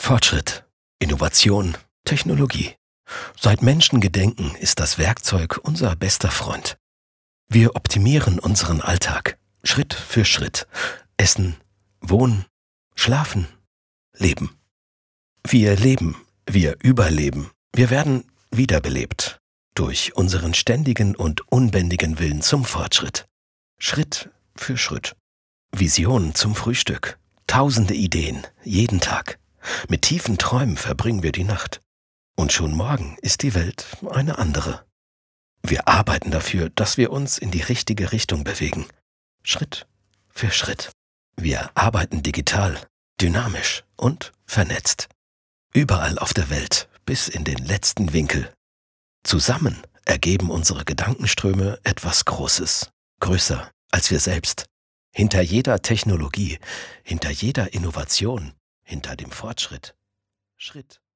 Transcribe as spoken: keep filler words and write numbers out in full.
Fortschritt, Innovation, Technologie. Seit Menschengedenken ist das Werkzeug unser bester Freund. Wir optimieren unseren Alltag, Schritt für Schritt. Essen, wohnen, schlafen, leben. Wir leben, wir überleben, wir werden wiederbelebt. Durch unseren ständigen und unbändigen Willen zum Fortschritt. Schritt für Schritt. Visionen zum Frühstück. Tausende Ideen, jeden Tag. Mit tiefen Träumen verbringen wir die Nacht. Und schon morgen ist die Welt eine andere. Wir arbeiten dafür, dass wir uns in die richtige Richtung bewegen. Schritt für Schritt. Wir arbeiten digital, dynamisch und vernetzt. Überall auf der Welt, bis in den letzten Winkel. Zusammen ergeben unsere Gedankenströme etwas Großes, größer als wir selbst. Hinter jeder Technologie, hinter jeder Innovation, hinter dem Fortschritt. Schritt